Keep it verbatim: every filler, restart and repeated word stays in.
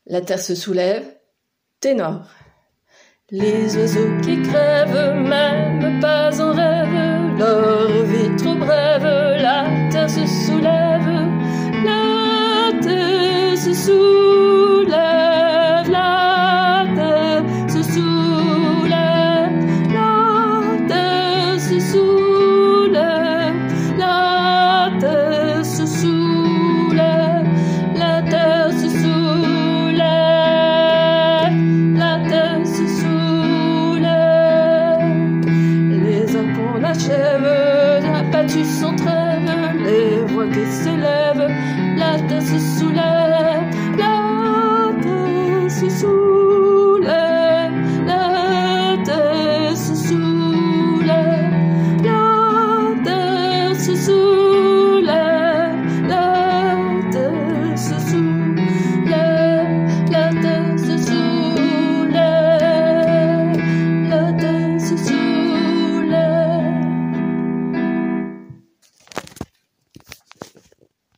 La terre se soulève, ténor. Les oiseaux qui crèvent, même pas en rêve.